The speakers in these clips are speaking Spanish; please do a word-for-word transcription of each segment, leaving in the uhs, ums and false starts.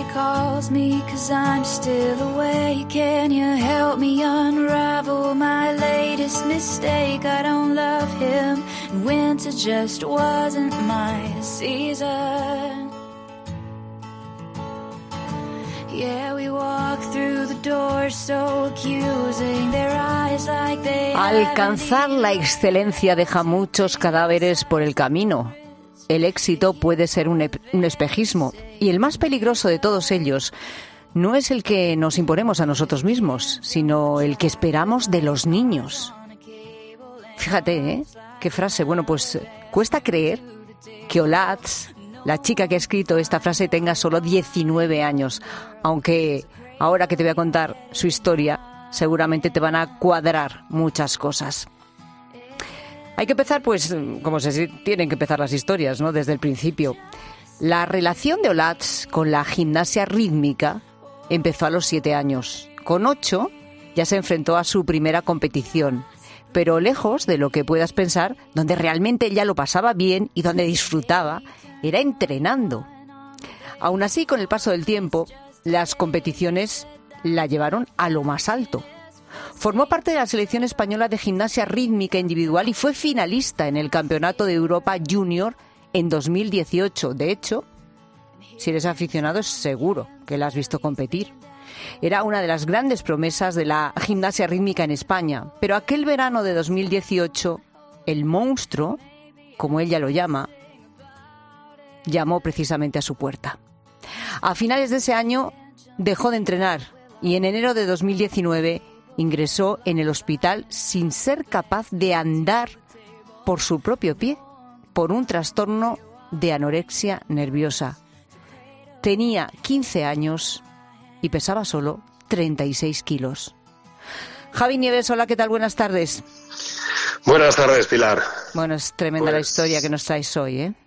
calls me 'cause I'm still awake. Can you help me unravel my latest mistake? I don't love him, and winter just wasn't my season. Yeah, we walk through the door so accusing, their eyes like they... Alcanzar la excelencia deja muchos cadáveres por el camino. El éxito puede ser un, ep- un espejismo, y el más peligroso de todos ellos no es el que nos imponemos a nosotros mismos, sino el que esperamos de los niños. Fíjate, ¿eh? Qué frase. Bueno, pues cuesta creer que Olatz, la chica que ha escrito esta frase, tenga solo diecinueve años, aunque ahora que te voy a contar su historia, seguramente te van a cuadrar muchas cosas. Hay que empezar, pues, como se tienen que empezar las historias, ¿no? Desde el principio. La relación de Olatz con la gimnasia rítmica empezó a los siete años. Con ocho ya se enfrentó a su primera competición, pero lejos de lo que puedas pensar, donde realmente ella lo pasaba bien y donde disfrutaba, era entrenando. Aún así, con el paso del tiempo, las competiciones la llevaron a lo más alto. Formó parte de la selección española de gimnasia rítmica individual y fue finalista en el Campeonato de Europa Junior en dos mil dieciocho. De hecho, si eres aficionado, es seguro que la has visto competir. Era una de las grandes promesas de la gimnasia rítmica en España. Pero aquel verano de dos mil dieciocho, el monstruo, como ella lo llama, llamó precisamente a su puerta. A finales de ese año dejó de entrenar y en enero de dos mil diecinueve ingresó en el hospital sin ser capaz de andar por su propio pie, por un trastorno de anorexia nerviosa. Tenía quince años y pesaba solo treinta y seis kilos. Javi Nieves, hola, ¿qué tal? Buenas tardes. Buenas tardes, Pilar. Bueno, es tremenda pues... la historia que nos traes hoy, ¿eh?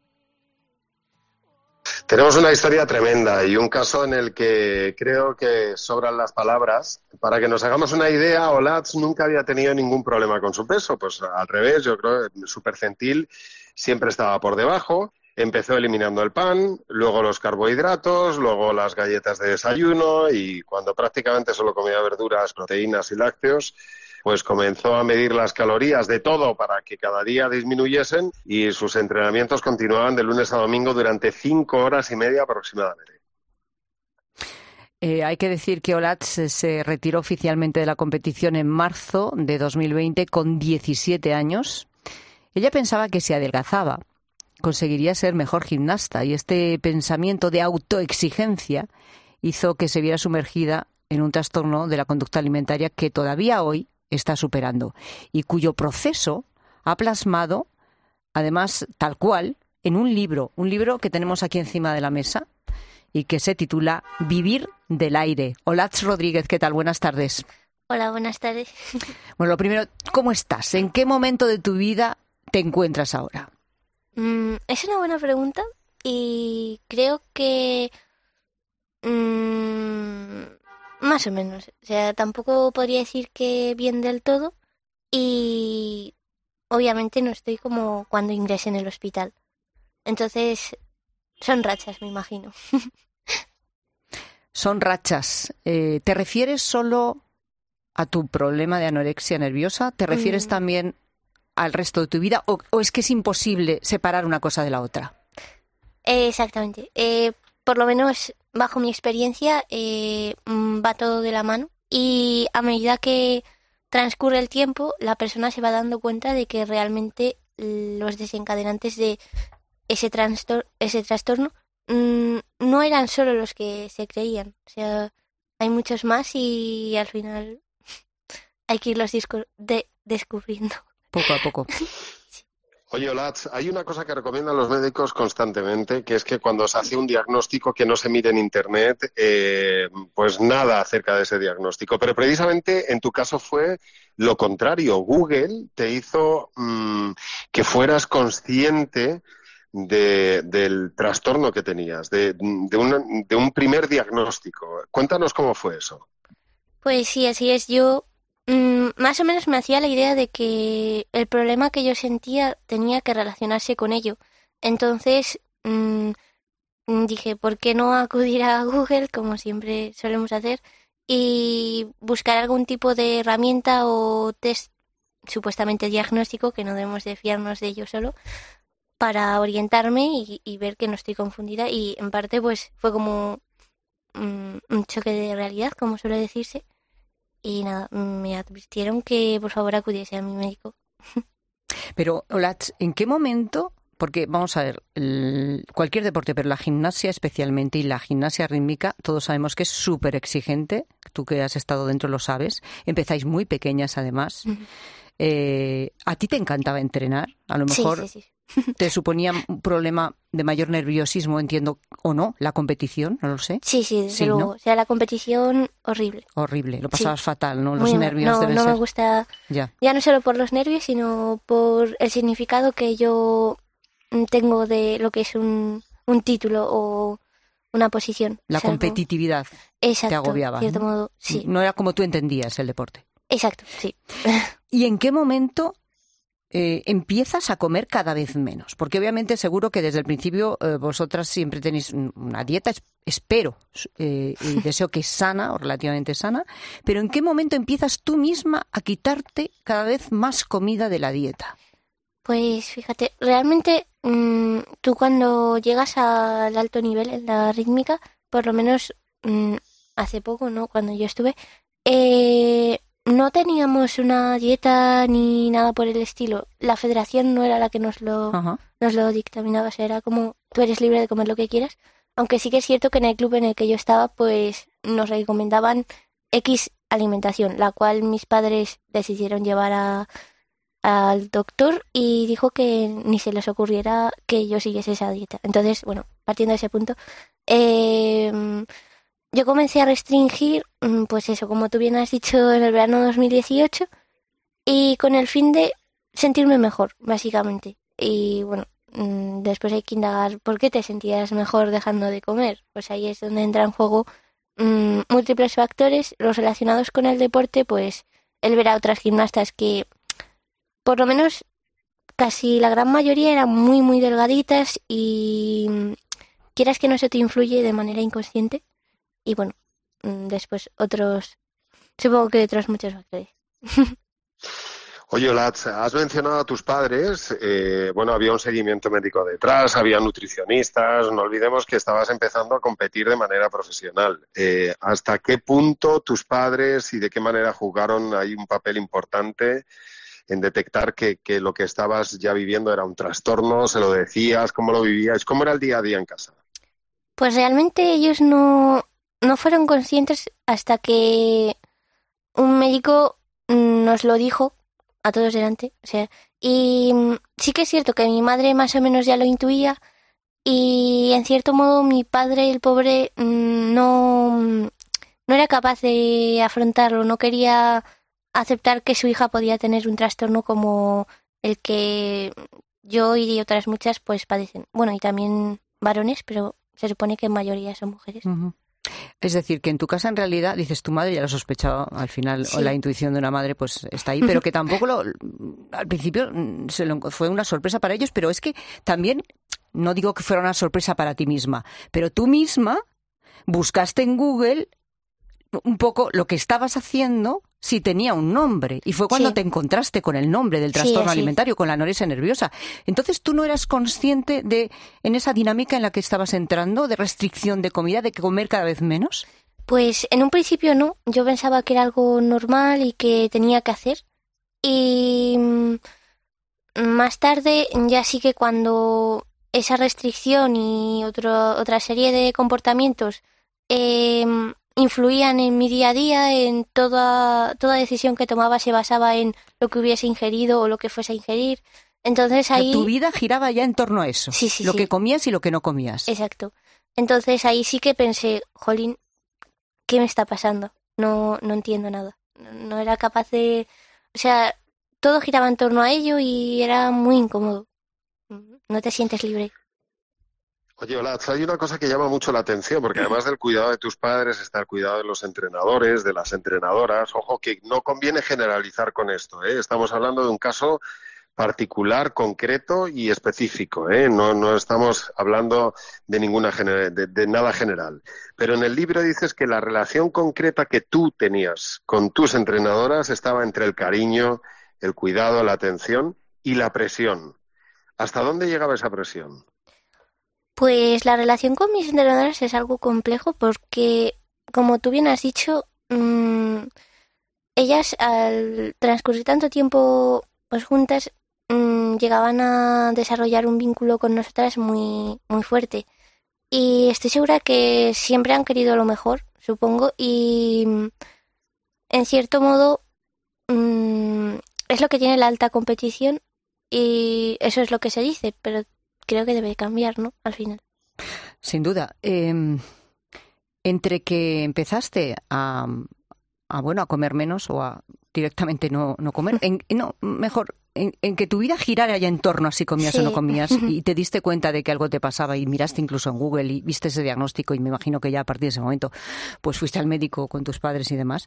Tenemos una historia tremenda y un caso en el que creo que sobran las palabras. Para que nos hagamos una idea, Olatz nunca había tenido ningún problema con su peso. Pues al revés, yo creo que su percentil siempre estaba por debajo. Empezó eliminando el pan, luego los carbohidratos, luego las galletas de desayuno y cuando prácticamente solo comía verduras, proteínas y lácteos, pues comenzó a medir las calorías de todo para que cada día disminuyesen y sus entrenamientos continuaban de lunes a domingo durante cinco horas y media aproximadamente. Eh, hay que decir que Olatz se, se retiró oficialmente de la competición en marzo de dos mil veinte con diecisiete años. Ella pensaba que si adelgazaba conseguiría ser mejor gimnasta y este pensamiento de autoexigencia hizo que se viera sumergida en un trastorno de la conducta alimentaria que todavía hoy está superando y cuyo proceso ha plasmado, además, tal cual, en un libro, un libro que tenemos aquí encima de la mesa y que se titula Vivir del aire. Olatz Rodríguez, ¿qué tal? Buenas tardes. Hola, buenas tardes. Bueno, lo primero, ¿cómo estás? ¿En qué momento de tu vida te encuentras ahora? Mm, es una buena pregunta y creo que... Mmm, más o menos. O sea, tampoco podría decir que bien del todo y obviamente no estoy como cuando ingresé en el hospital. Entonces, son rachas, me imagino. Son rachas. Eh, ¿Te refieres solo a tu problema de anorexia nerviosa? ¿Te refieres mm. también al resto de tu vida? ¿O, o es que es imposible separar una cosa de la otra? Eh, exactamente. Eh, por lo menos, bajo mi experiencia, eh, va todo de la mano. Y a medida que transcurre el tiempo, la persona se va dando cuenta de que realmente los desencadenantes de ese, trastor- ese trastorno mmm, no eran solo los que se creían. O sea, hay muchos más y al final hay que irlos disco- de- descubriendo. Poco a poco. Oye, Olatz, hay una cosa que recomiendan los médicos constantemente, que es que cuando se hace un diagnóstico que no se mire en Internet, eh, pues nada acerca de ese diagnóstico. Pero precisamente en tu caso fue lo contrario. Google te hizo mmm, que fueras consciente de, del trastorno que tenías, de, de, un, de un primer diagnóstico. Cuéntanos cómo fue eso. Pues sí, así es. Yo... Mm, más o menos me hacía la idea de que el problema que yo sentía tenía que relacionarse con ello. Entonces, mm, dije, ¿por qué no acudir a Google, como siempre solemos hacer, y buscar algún tipo de herramienta o test supuestamente diagnóstico, que no debemos de fiarnos de ello solo, para orientarme y, y ver que no estoy confundida? Y en parte pues fue como um, un choque de realidad, como suele decirse, y nada, me advirtieron que por favor acudiese a mi médico. Pero, Olatz, ¿en qué momento? Porque, vamos a ver, el, cualquier deporte, pero la gimnasia especialmente, y la gimnasia rítmica, todos sabemos que es súper exigente. Tú que has estado dentro lo sabes. Empezáis muy pequeñas, además. Uh-huh. Eh, ¿A ti te encantaba entrenar? A lo mejor sí, sí, sí. te suponía un problema de mayor nerviosismo, entiendo, o no, la competición, no lo sé. Sí, sí, desde sí, luego. ¿no? O sea, la competición, horrible. Horrible, lo pasabas sí. fatal, ¿no? Los Muy nervios no, deben no ser. No me gusta, ya. ya no solo por los nervios, sino por el significado que yo tengo de lo que es un, un título o una posición. La o sea, competitividad como... Exacto, te agobiaba. de cierto ¿no? modo, sí. No era como tú entendías el deporte. Exacto, sí. ¿Y en qué momento eh, empiezas a comer cada vez menos? Porque obviamente seguro que desde el principio eh, vosotras siempre tenéis una dieta, espero, eh, y deseo que sana o relativamente sana, pero ¿en qué momento empiezas tú misma a quitarte cada vez más comida de la dieta? Pues fíjate, realmente mmm, tú cuando llegas al alto nivel en la rítmica, por lo menos mmm, hace poco, ¿no? Cuando yo estuve, eh, no teníamos una dieta ni nada por el estilo. La federación no era la que nos lo, uh-huh. nos lo dictaminaba, o sea, era como tú eres libre de comer lo que quieras. Aunque sí que es cierto que en el club en el que yo estaba, pues nos recomendaban X alimentación, la cual mis padres decidieron llevar a... al doctor y dijo que ni se les ocurriera que yo siguiese esa dieta. Entonces, bueno, partiendo de ese punto, eh, yo comencé a restringir, pues eso, como tú bien has dicho, en el verano dos mil dieciocho, y con el fin de sentirme mejor, básicamente. Y bueno, después hay que indagar por qué te sentías mejor dejando de comer. Pues ahí es donde entra en juego mmm, múltiples factores, los relacionados con el deporte, pues el ver a otras gimnastas que por lo menos casi la gran mayoría eran muy, muy delgaditas y quieras que no se te influye de manera inconsciente. Y bueno, después otros, supongo que otros muchos factores. Oye, Olatz, has mencionado a tus padres, eh, bueno, había un seguimiento médico detrás, había nutricionistas, no olvidemos que estabas empezando a competir de manera profesional. Eh, ¿Hasta qué punto tus padres y de qué manera jugaron ahí un papel importante en detectar que, que lo que estabas ya viviendo era un trastorno? ¿Se lo decías? ¿Cómo lo vivíais? ¿Cómo era el día a día en casa? Pues realmente ellos no, no fueron conscientes hasta que un médico nos lo dijo a todos delante. O sea, y sí que es cierto que mi madre más o menos ya lo intuía y en cierto modo mi padre, el pobre, no, no era capaz de afrontarlo, no quería aceptar que su hija podía tener un trastorno como el que yo y otras muchas pues padecen. Bueno, y también varones, pero se supone que en mayoría son mujeres. Uh-huh. Es decir, que en tu casa en realidad, dices tu madre, ya lo sospechaba, al final sí. La intuición de una madre pues está ahí, pero que tampoco lo, al principio se lo, fue una sorpresa para ellos, pero es que también, no digo que fuera una sorpresa para ti misma, pero tú misma buscaste en Google un poco lo que estabas haciendo si tenía un nombre. Y fue cuando sí. te encontraste con el nombre del trastorno sí, alimentario, con la anorexia nerviosa. Entonces, ¿tú no eras consciente de, en esa dinámica en la que estabas entrando, de restricción de comida, de comer cada vez menos? Pues en un principio no. Yo pensaba que era algo normal y que tenía que hacer. Y más tarde, ya sí que cuando esa restricción y otro, otra serie de comportamientos eh, influían en mi día a día, en toda toda decisión que tomaba se basaba en lo que hubiese ingerido o lo que fuese a ingerir. Entonces ahí... O sea, tu vida giraba ya en torno a eso, sí, sí, lo sí. que comías y lo que no comías. Exacto. Entonces ahí sí que pensé, jolín, ¿qué me está pasando? No, no entiendo nada. No, no era capaz de... O sea, todo giraba en torno a ello y era muy incómodo. No te sientes libre. Oye, Olatz, hay una cosa que llama mucho la atención, porque además del cuidado de tus padres está el cuidado de los entrenadores, de las entrenadoras. Ojo, que no conviene generalizar con esto, ¿eh? Estamos hablando de un caso particular, concreto y específico, ¿eh? No, no estamos hablando de ninguna gener- de, de nada general. Pero en el libro dices que la relación concreta que tú tenías con tus entrenadoras estaba entre el cariño, el cuidado, la atención y la presión. ¿Hasta dónde llegaba esa presión? Pues la relación con mis entrenadoras es algo complejo porque, como tú bien has dicho, mmm, ellas al transcurrir tanto tiempo pues juntas mmm, llegaban a desarrollar un vínculo con nosotras muy, muy fuerte. Y estoy segura que siempre han querido lo mejor, supongo, y en cierto modo mmm, es lo que tiene la alta competición y eso es lo que se dice, pero creo que debe cambiar, ¿no? Al final. Sin duda. Eh, entre que empezaste a, a bueno a comer menos o a directamente no, no comer, en, no, mejor, en, en que tu vida girara ya en torno a si comías Sí. o no comías y te diste cuenta de que algo te pasaba y miraste incluso en Google y viste ese diagnóstico y me imagino que ya a partir de ese momento pues fuiste al médico con tus padres y demás.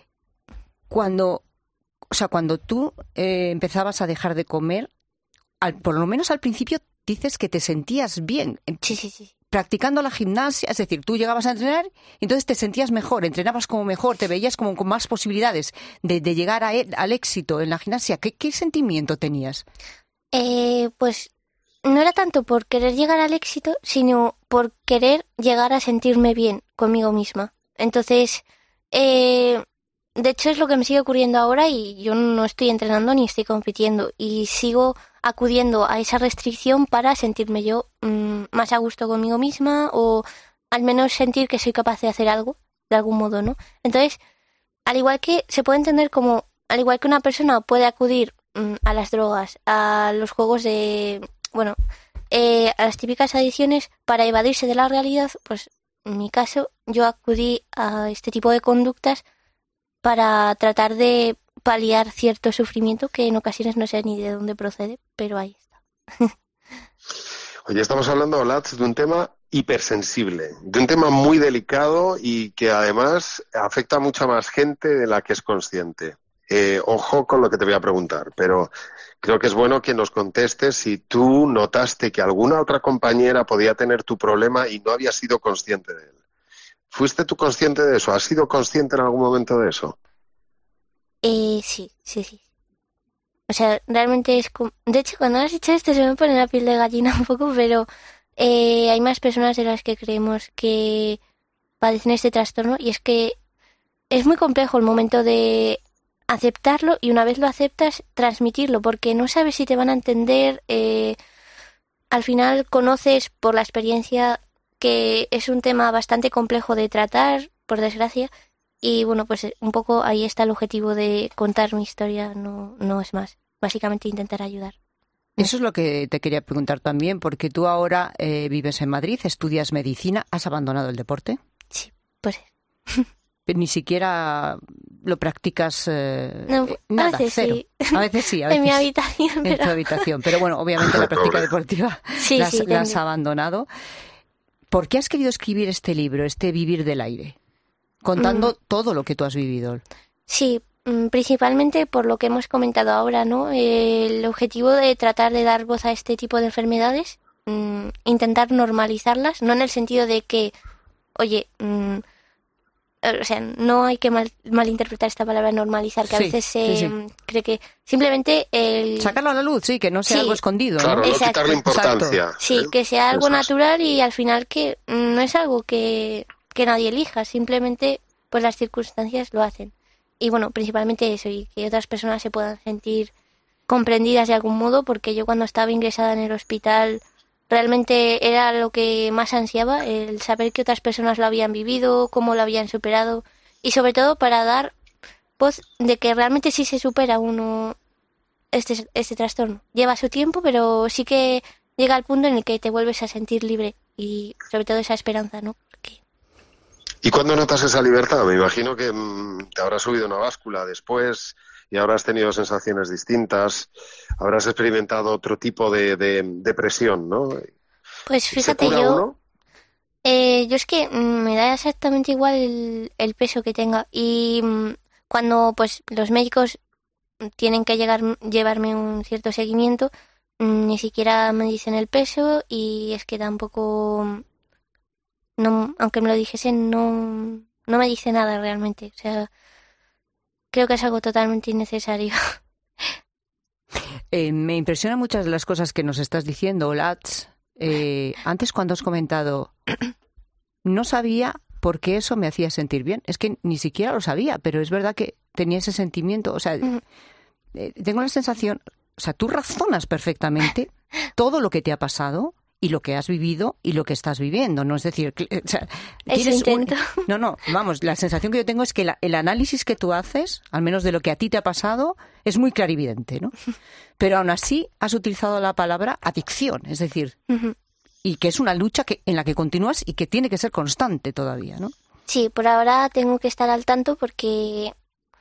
Cuando, o sea, cuando tú eh, empezabas a dejar de comer, al, por lo menos al principio dices que te sentías bien. Sí, sí, sí. Practicando la gimnasia, es decir, tú llegabas a entrenar y entonces te sentías mejor, entrenabas como mejor, te veías como con más posibilidades de, de llegar a, al éxito en la gimnasia. ¿Qué, qué sentimiento tenías? Eh, pues no era tanto por querer llegar al éxito, sino por querer llegar a sentirme bien conmigo misma. Entonces, eh, de hecho es lo que me sigue ocurriendo ahora y yo no estoy entrenando ni estoy compitiendo y sigo acudiendo a esa restricción para sentirme yo mmm, más a gusto conmigo misma o al menos sentir que soy capaz de hacer algo, de algún modo, ¿no? Entonces, al igual que se puede entender como, al igual que una persona puede acudir mmm, a las drogas, a los juegos de, bueno, eh, a las típicas adicciones para evadirse de la realidad, pues en mi caso yo acudí a este tipo de conductas para tratar de paliar cierto sufrimiento que en ocasiones no sé ni de dónde procede, pero ahí está. Oye, estamos hablando, Olatz, de un tema hipersensible, de un tema muy delicado y que además afecta a mucha más gente de la que es consciente. Eh, ojo con lo que te voy a preguntar, pero creo que es bueno que nos contestes si tú notaste que alguna otra compañera podía tener tu problema y no habías sido consciente de él. ¿Fuiste tú consciente de eso? ¿Has sido consciente en algún momento de eso? Eh, sí, sí, sí. O sea, realmente es como... De hecho, cuando has dicho esto se me pone la piel de gallina un poco, pero eh, hay más personas de las que creemos que padecen este trastorno y es que es muy complejo el momento de aceptarlo y una vez lo aceptas, transmitirlo, porque no sabes si te van a entender. Eh, al final conoces por la experiencia que es un tema bastante complejo de tratar, por desgracia, y bueno, pues un poco ahí está el objetivo de contar mi historia, no, no es más, básicamente intentar ayudar. Eso es lo que te quería preguntar también, porque tú ahora eh, vives en Madrid, estudias medicina, ¿has abandonado el deporte? Sí, pues Ni siquiera lo practicas eh, no, eh, nada, a veces cero. Sí. A veces sí, a veces en mi habitación. en Pero... tu habitación. Pero bueno, obviamente la práctica deportiva sí, la has, sí, la has abandonado. ¿Por qué has querido escribir este libro, este Vivir del Aire? Contando mm. todo lo que tú has vivido. Sí, principalmente por lo que hemos comentado ahora, ¿no? El objetivo de tratar de dar voz a este tipo de enfermedades, mmm, intentar normalizarlas, no en el sentido de que, oye, mmm, o sea, no hay que mal, malinterpretar esta palabra normalizar, que a sí, veces se sí, sí. cree que simplemente el... sacarlo a la luz, sí, que no sea sí. algo escondido, claro, ¿no? no quitarle importancia. Exacto. Sí, ¿eh? que sea algo Eso natural es. Y al final que no es algo que, que nadie elija, simplemente pues las circunstancias lo hacen. Y bueno, principalmente eso, y que otras personas se puedan sentir comprendidas de algún modo, porque yo cuando estaba ingresada en el hospital realmente era lo que más ansiaba, el saber que otras personas lo habían vivido, cómo lo habían superado, y sobre todo para dar voz de que realmente sí se supera uno este, este trastorno. Lleva su tiempo, pero sí que llega al punto en el que te vuelves a sentir libre, y sobre todo esa esperanza, ¿no? Porque... ¿Y cuándo notas esa libertad? Me imagino que mmm, te habrás subido una báscula después y habrás tenido sensaciones distintas, habrás experimentado otro tipo de, de, de presión, ¿no? Pues fíjate, yo eh, yo es que mmm, me da exactamente igual el, el peso que tenga, y mmm, cuando pues los médicos tienen que llegar, llevarme un cierto seguimiento, ni siquiera me dicen el peso y es que tampoco, no, aunque me lo dijesen, no, no me dice nada realmente. O sea, creo que es algo totalmente innecesario. Eh, me impresionan muchas de las cosas que nos estás diciendo, Olatz. Eh, antes cuando has comentado, no sabía por qué eso me hacía sentir bien. Es que ni siquiera lo sabía, pero es verdad que tenía ese sentimiento. O sea, uh-huh. eh, tengo la sensación, o sea, tú razonas perfectamente todo lo que te ha pasado y lo que has vivido y lo que estás viviendo, ¿no? Es decir, o sea, eso intento. Un... No, no, vamos, la sensación que yo tengo es que la, el análisis que tú haces, al menos de lo que a ti te ha pasado, es muy clarividente, ¿no? Pero aún así has utilizado la palabra adicción, es decir, uh-huh. y que es una lucha que, en la que continúas y que tiene que ser constante todavía, ¿no? Sí, por ahora tengo que estar al tanto porque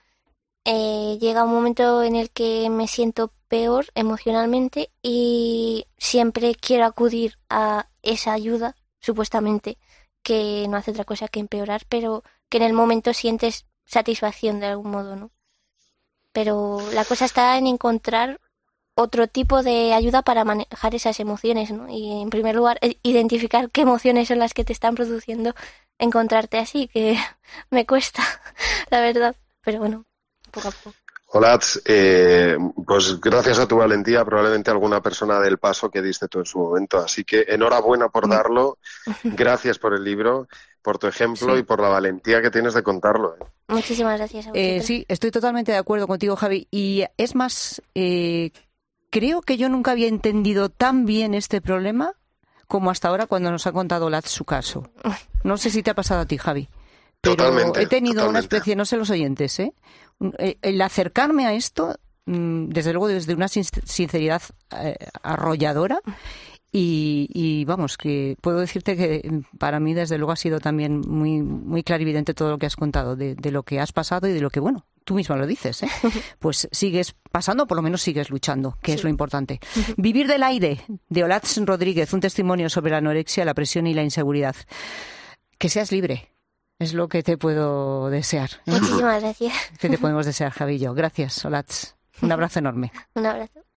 eh, llega un momento en el que me siento peor emocionalmente y siempre quiero acudir a esa ayuda, supuestamente, que no hace otra cosa que empeorar, pero que en el momento sientes satisfacción de algún modo, ¿no? Pero la cosa está en encontrar otro tipo de ayuda para manejar esas emociones, ¿no? Y en primer lugar, identificar qué emociones son las que te están produciendo encontrarte así, que me cuesta, la verdad, pero bueno, poco a poco. Olatz, eh, pues gracias a tu valentía, probablemente alguna persona del paso que diste tú en su momento. Así que enhorabuena por darlo, gracias por el libro, por tu ejemplo sí. y por la valentía que tienes de contarlo. ¿eh? Muchísimas gracias a eh, Sí, estoy totalmente de acuerdo contigo, Javi. Y es más, eh, creo que yo nunca había entendido tan bien este problema como hasta ahora cuando nos ha contado Olatz su caso. No sé si te ha pasado a ti, Javi. Pero totalmente, he tenido totalmente. una especie, no sé los oyentes, ¿eh? El acercarme a esto, desde luego desde una sinceridad eh, arrolladora y, y vamos, que puedo decirte que para mí desde luego ha sido también muy muy clarividente todo lo que has contado, de, de lo que has pasado y de lo que, bueno, tú misma lo dices, ¿eh? Pues sigues pasando, por lo menos sigues luchando, que sí. es lo importante. Vivir del aire, de Olatz Rodríguez, un testimonio sobre la anorexia, la presión y la inseguridad. Que seas libre. Es lo que te puedo desear. Muchísimas gracias. ¿Qué te podemos desear, Javi y yo? Gracias, Olatz. Un abrazo enorme. Un abrazo.